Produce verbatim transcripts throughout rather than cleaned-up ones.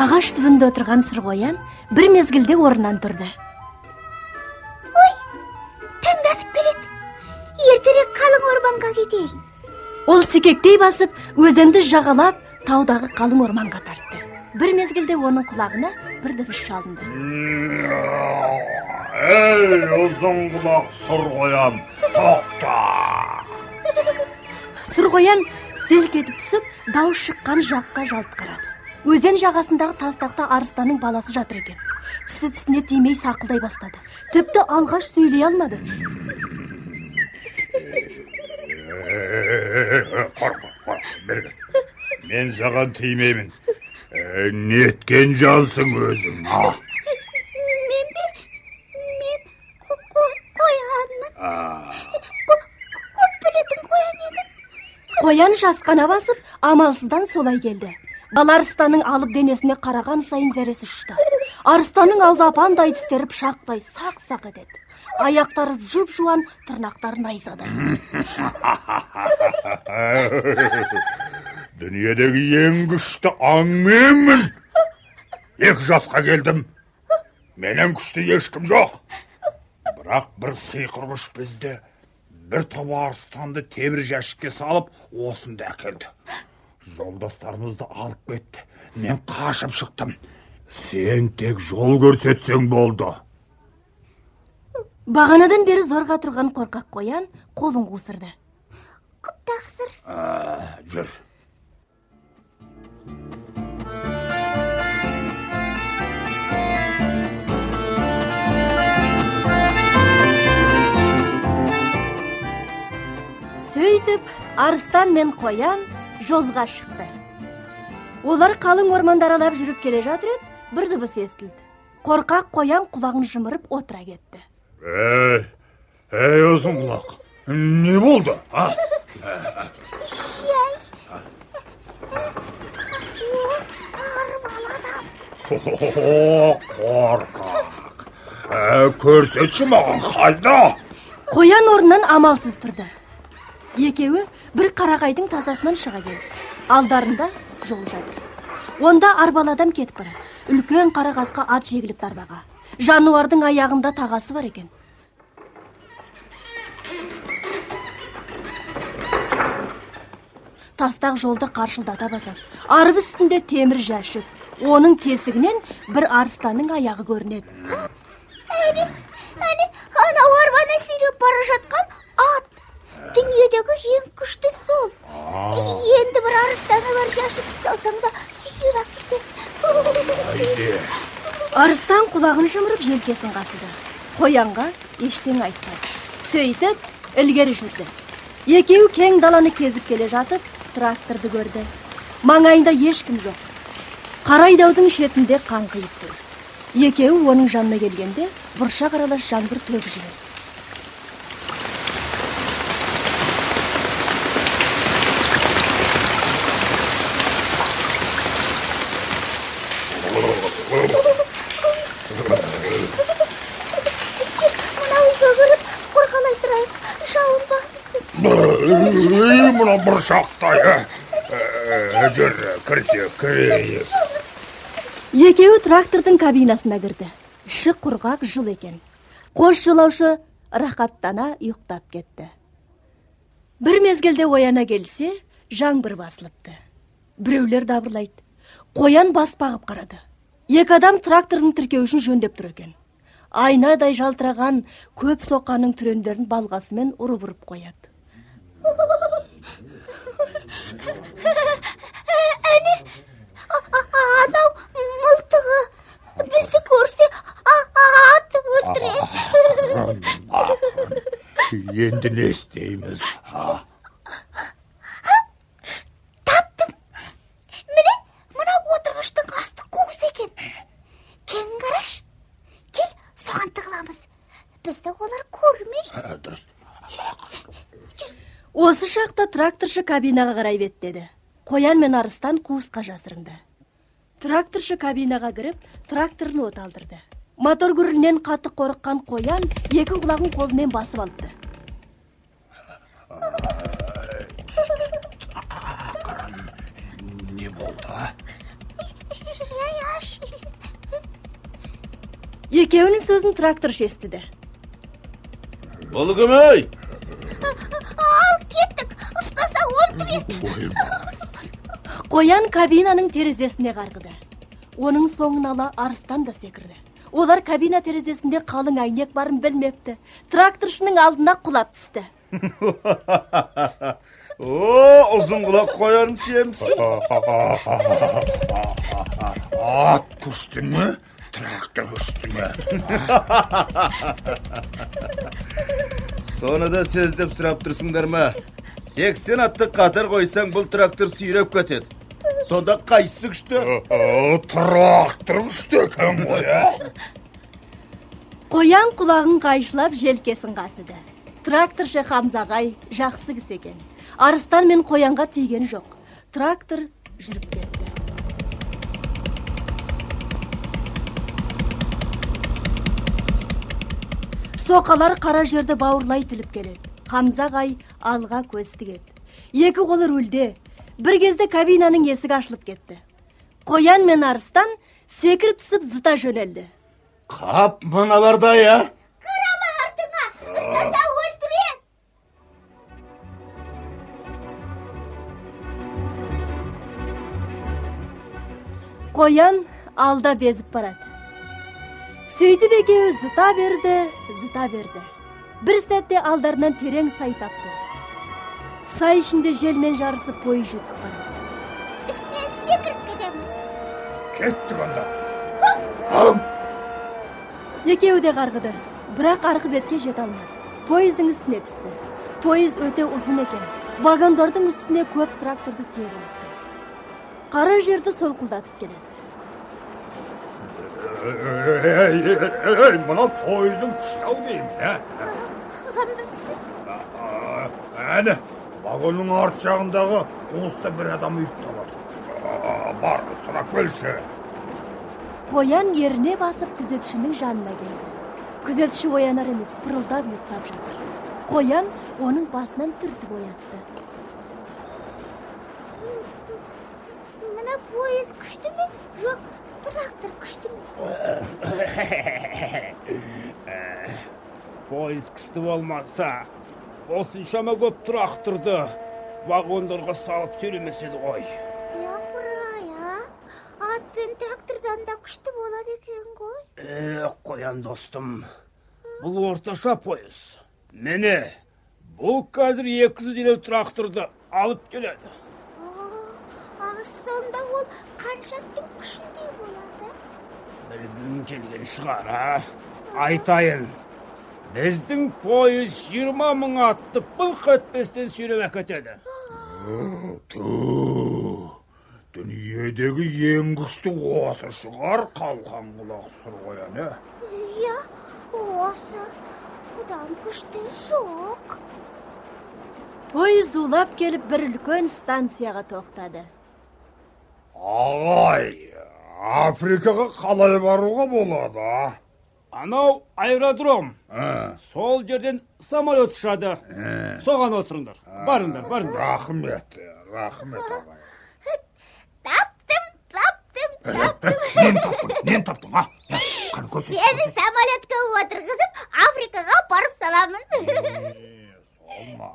Ағаш түбінде отырған сұр қоян бір мезгілде орнынан тұрды. Ой, таңданып келеді. Ертерек қалың орманға кетейін. Ол секектей басып, өзенді жағалап, таудағы қалың орманға тартты. Бір мезгілде оның құлағына бір дыбыс шалынды. Ей, ұзын құлақ сұр қоян, тоқта! Сұр қоян селк етіп түсіп, дауыс шыққан жаққа жалт қарады. Өзен жағасындағы тастақта арыстанның баласы жатыр екен. Тісі тісіне тимей сақылдай бастады. Тіпті алғаш сөйлей алмады. Қорқа, қорқа, берге. Мен саған тимеймін. Неткен жансың өзің, а? Мен бе? Мен қоянмын. Көп білетін қоян едім. Қоян жасқана басып, амалсыздан солай келді. Бала арыстанның алып денесіне қараған сайын зәресі ұшты. Арыстанның аузы апандай тістері пышақтай сақ-сақ етеді. Аяқтары жұп-жуан, тырнақтары найзады. Дүниедегі ең күшті аң менмін. Екі жасқа келдім. Менен күшті ешкім жоқ. Бірақ бір сиқыр күш бізді бір топ арыстанды темір жәшікке салып, осында әкелді. Жолдастарымызды алып кетті. Мен қашып шықтым. Сен тек жол көрсетсең болды. Бағанадан бері зорға тұрған қорқақ қоян қолын қусырды. Көп тақсыр. Жүр. Сөйтіп, арыстан мен қоян жолға шықты. Олар қалың орманды аралап жүріп келе жатыр еді, бір дыбыс естілді. Қорқақ қоян құлағын жымырып отыра кетті. Ей, ей, ұзын құлақ, не болды, а? Жай. Арбал адам. Қорқақ. Көрсетші маған қайда? Қоян орнынан амалсыз тұрды. Екеуі бір қарағайдың тасасынан шыға келді. Алдарында жол жатыр. Онда арбал адам кетіп барады. Үлкен қара қасқа ат жегіліп тарбаға. Жануардың аяғында тағасы бар екен. Тастақ жолды қаршылдата басады. Арбы үстінде темір жәшік. Оның тесігінен бір арыстанның аяғы көрінеді. Әне, әне, анау арбаны сүйреп бара жатқан ат. Дүниедегі ең күшті сол. Енді бір арыстаны бар жәшікті салсаң да сүйреп кетеді. Айде. Арыстан құлағын жымырып желкесін қасыды. Қоянға ештен айтпады. Сөйтіп, ілгері жүрді. Екеуі кең даланы кезіп келе жатып, тракторды көрді. Маңайында ешкім жоқ. Қарайдаудың шетінде қаңқиып тұр. Екеуі оның жанына келгенде бұршақ аралас жаңбыр төгіп жіберді. Мынау үйге кіріп, қорғалай тұрайық, жауын басылсын. Ей, мұна бұршақтай, жүр, кірсе, кірейік. Екеуі трактордың кабинасына кірді. Іші құрғақ жыл екен. Қос жолаушы рахаттана ұйықтап кетті. Бір мезгілде ояна келсе, жаңбыр басылыпты. Біреулер дабырлайды. Қоян бас бағып қарады. Екі адам трактордың тіркеуішін жөндеп тұр екен. Айнадай жалтыраған көп соқаның түрендерін балғасымен ұрып-ұрып қояды. Әне, анау мылтығы бізді көрсе атып өлтіреді. Енді не істейміз? Таптым. Міне, мына отырғыштың асты қуыс екен. Кең қараш. Кел, соған тығыламыз. Бізді олар көрмейді. Осы шақта тракторшы кабинаға қарай беттеді. Қоян мен арыстан қуысқа жасырынды. Тракторшы кабинаға кіріп, тракторын от алдырды. Мотор гүрінен қатты қорыққан қоян екі құлағын қолымен басып алды. Не болды? Жай Екеуінің сөзін тракторшы естіді. Бұл кім-ей? Алып кеттік, ұстаса өлтіреді. Қоян кабинаның терезесіне қарғыды. Оның соңын ала арыстан да секірді. Олар кабина терезесінде қалың әйнек барын білмепті. Тракторшының алдына құлап түсті. О, ұзын құлақ қоян семсі. Ат күшті ме? Трактор күшті ме? Соны да сөздеп сұрап тұрсыңдар ма? сексен атты қатар қойсаң, бұл трактор сүйреп кетеді. Сонда қайсы күшті? Трактор күшті екен ғой, ә? Қоян құлағын қайшылап желкесін қасыды. Тракторшы Хамзағай жақсы кісі екен. Арыстан мен қоянға тиген жоқ. Трактор жүріп кетті. Соқалар қара жерді бауырлай тіліп келеді. Хамзағай алға көз тігеді. Екі қолы рөлде. Бір кезде кабинаның есігі ашылып кетті. Қоян мен арыстан секіріп түсіп зыта жөнелді. Қап мыналарда, я? Қарама артыңа, ұстаса өлтіреді. Қоян алда безіп барады. Сөйтіп екеуі зыта берді, зыта берді. Бір сәтте алдарынан терең сай тап болды. Сай ішінде желмен жарысып пойыз жүтіп барады. Үстінен секіріп кетеміз. Кеттік анда. Ал! Екеуі де қарғыды, бірақ арғы бетке жете алмады. Пойыздың үстіне түсті. Пойыз өте ұзын екен. Вагондардың үстіне көп тракторды тиеп алыпты. Қара жерді солқылдатып келеді. Ей, ей, ей, мына пойыздың күшті-ау деймін, ә? Қамбымсың? Әне, вагонның арт жағындағы қуыста бір адам ұйықтап отыр. Бар, сұрақ бөлші. Қоян еріне басып күзетшінің жанына келді. Күзетші оянар емес, пырылдап ұйықтап жатыр. Қоян оның басынан түртіп оятты. Мына пойыз күшті ме? Жоқ, трактор күшті ме? Пойыз күшті болмаса, осыншама көп тракторды вагондарға салып сүйремеседі ғой. Япыр-ай, а? Ат пен трактордан да күшті болады екен ғой. Э, қоян достым, бұл орташа пойыз. Міне, бұл қазір екі жүз елу тракторды алып келеді. А сонда ол қаншаттың күшінде болады? Білгім келген шығар, а? Айтайын, біздің пойыз жиырма мың атты былқ етпестен сүйреп әкетеді. Ту, дүниедегі ең күшті осы шығар, қалқан құлақ сұр қоян, ә? Иә, осы. Бұдан күшті жоқ. Пойыз зулап келіп бір үлкен станцияға тоқтады. Ағай, Африкаға қалай баруға болады? Анау аэродром. Ә, Сол жерден самолет ұшады. Соған отырыңдар. Барыңдар, барыңдар. Рахмет, рахмет ағай. Таптым, таптым, таптым. Нен таптың, нен таптың, а? Қаны көрсет. Сені самолетке отырғызып, Африкаға барып саламын. Солма.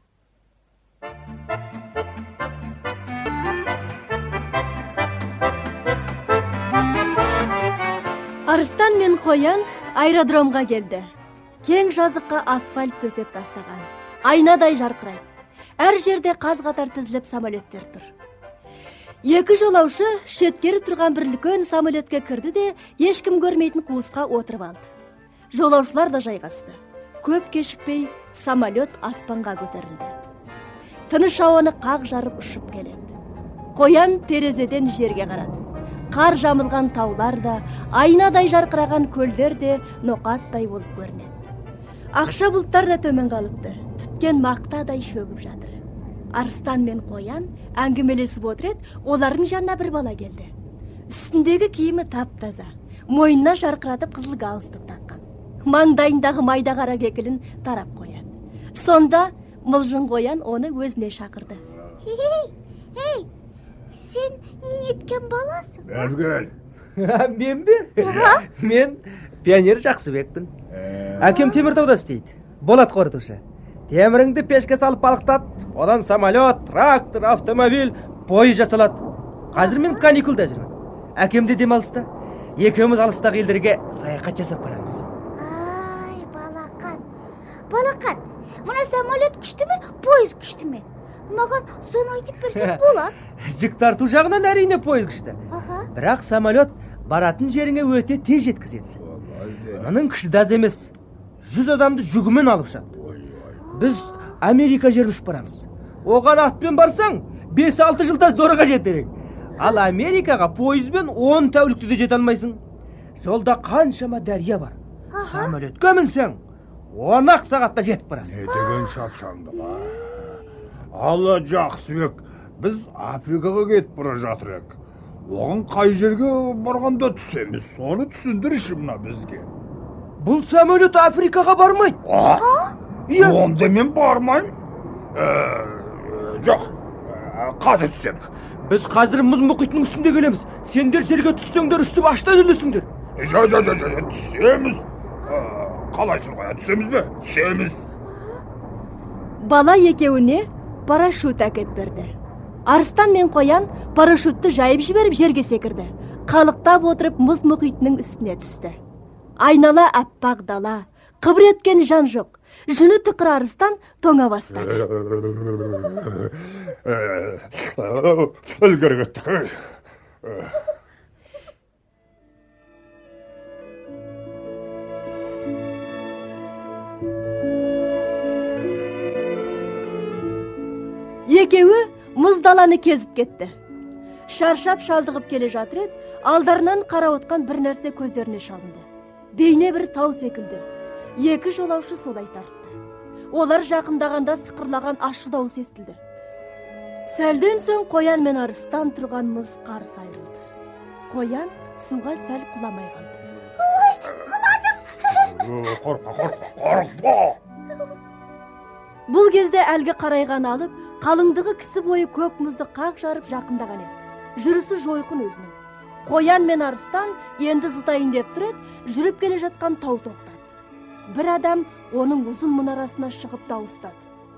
Арыстан мен Қоян аэродромға келді. Кең жазыққа асфальт төсеп тастаған. Айнадай жарқырайды. Әр жерде қаз-қатар тізіліп самолеттер тұр. Екі жолаушы шеткері тұрған бір үлкен самолетке кірді де ешкім көрмейтін қуысқа отырып алды. Жолаушылар да жайғасты. Көп кешікпей самолет аспанға көтерілді. Тыныш ауаны қақ жарып ұшып келеді. Қоян терезеден жерге қарады. Қар жамылған таулар да, айнадай жарқыраған көлдер де ноқаттай болып көрінеді. Ақша бұлттар да төмен қалыпты, түткен мақтадай шөгіп жатыр. Арыстан мен Қоян әңгімелесіп отырады, олардың жанына бір бала келді. Үстіндегі киімі тап-таза, мойнына жарқыратып қызыл галстук таққан. Маңдайындағы майда қара кекілін тарап қояды. Сонда мылжың Қоян оны өзіне шақырды. Ей, ей, сен неткен баласың? Бәргел, Мен бе? Мен пионер Жақсыбекпін. Әкем Теміртауда істейді. Болат қорытушы. Теміріңді пешке салып балықтат, одан самолет, трактор, автомобиль, пойыз жасалады. Қазір мен каникулда жүрмін. Әкемде демалыста. Екеуміз алыстағы елдерге саяхат жасап барамыз. Ай, балақан. Балақан, мына самолет күшті ме, пойыз күшті ме? Маған соны айтып берсең болады. Жүк тарту жағынан әрине пойыз күшті. Аха. Бірақ самолет баратын жеріңе өте тез жеткізеді. Мұның күші аз емес. Жүз адамды жүгімен алып шығады. Біз Америка жерін ұшып барамыз. Оған атпен барсаң, бес алты жылда зорға жетерек. Ал Америкаға пойызбен он тәулікте де жете алмайсың. Жолда қаншама дәрия бар. Самолетке мінсең, он ақ сағатта жетіп барасың. Не деген шапшаңдық, а? Алла Жақсыбек, біз Африкаға кетіп бара жатыр ек. Оған қай жерге барғанда түсеміз, соны түсіндірші мына бізге. Бұл самолет Африкаға бармайды. А? Иә. Онда мен бармайым. Жоқ, қазір түсем. Біз қазір мұз мұхитының үстінде келеміз. Сендер жерге түссеңдер, үстіп аштан өлесіңдер. Жо, жо, жо, жо, түсеміз. Қалай сұрғая түсеміз бе? Түсеміз. Бала екеуіне парашют әкеп берді. Арыстан мен Қоян парашютты жайып жіберіп жерге секірді. Қалықтап отырып мұз мұхитының үстіне түсті. Айнала аппақ дала, қыбыр еткен жан жоқ. Жүні тықыр Арыстан тоңа бастады. Ілгері кеттік. Екеуі мұз даланы кезіп кетті. Шаршап шалдығып келе жатыр еді, алдарынан қарауытқан бір нәрсе көздеріне шалынды. Бейне бір тау секілді. Екі жолаушы солай тартты. Олар жақындағанда сықырлаған ащы дауыс естілді. Сәлден соң Қоян мен Арыстан тұрған мұз қарыс айырылды. Қоян суға сәл құламай қалды. Ой, құладым. Қорқа, қорқа, қорқа. Бұл кезде әлгі қарайған алып, қалыңдығы кісі бойы көк мұзды қақ жарып жақындаған еді. Жүрісі жойқын өзінің. Қоян мен Арыстан енді зытайын деп тұр еді, жүріп келе жатқан тау тоқтады. Бір адам оның ұзын мұнарасына шығып дауыстады.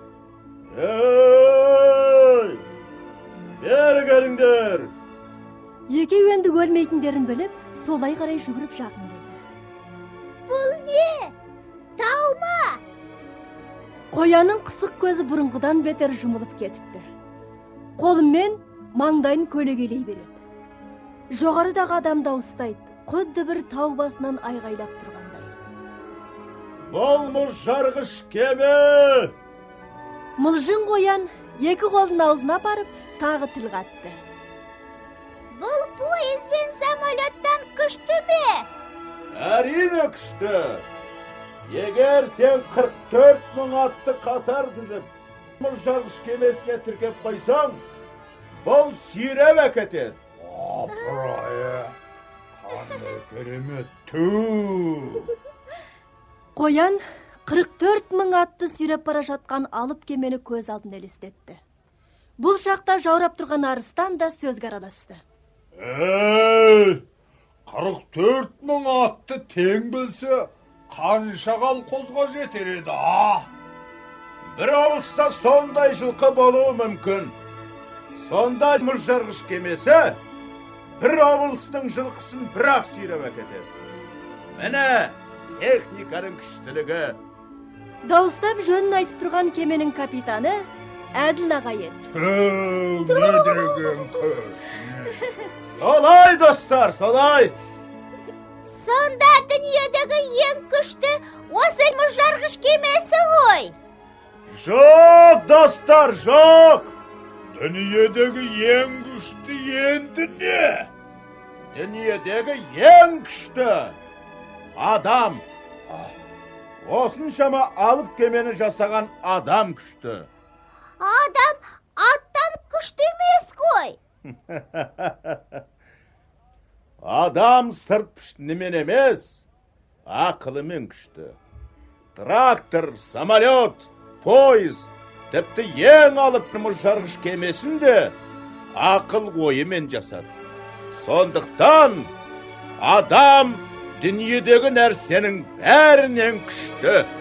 Ей! Бері келіңдер! Екеуі енді өлмейтіндерін біліп, солай қарай жүгіріп жақын келді. Бұл не? Тау ма? Қоянның қысық көзі бұрынғыдан бетер жұмылып кетіпті. Қолымен маңдайын көлегейлей береді. Жоғарыдағы адам дауыстайды, құдды бір тау басынан айғайлап тұрғандай. Бұл мұз жарғыш кеме! Мылжың Қоян екі қолын аузына барып, тағы тіл қатты. Бұл пойыз бен самолеттан күшті ме? Әрине күшті. Егер сен қырық төрт мың атты қатар тізіп, мұз жарғыш кемесіне тіркеп қойсаң, бұл сүйреп әкетеді. Апырай, қандай керемет, түу! Қоян қырық төрт мың атты сүйреп бара жатқан алып кемені көз алдын елестетті. Бұл шақта жаурап тұрған Арыстан да сөзге араласты. Ей, қырық төрт мың атты тең білсе, қанша колхозға жетер еді, а? Бір облыста сондай жылқы болуы мүмкін. Сондай мұз жарғыш кемесі бір облыстың жылқысын бір-ақ сүйреп әкетеді. Міне техниканың күштілігі. Дауыстап жөнін айтып тұрған кеменің капитаны Әділ ағай еді. Түу, не деген күш. Солай, достар, солай. Сонда дүниедегі ең күшті осы мұз жарғыш кемесі ғой. Жоқ, достар, жоқ. Дүниедегі ең күшті енді не? Дүниедегі ең күшті адам. Осыншама алып кемені жасаған адам күшті. Адам аттан күшті емес қой. Адам сырт піштінімен емес, ақылымен күшті. Трактор, самолет, пойыз, тіпті ең алып мұз жарғыш кемесін де ақыл ойымен жасады. Сондықтан Адам дүниедегі нәрсенің бәрінен күшті.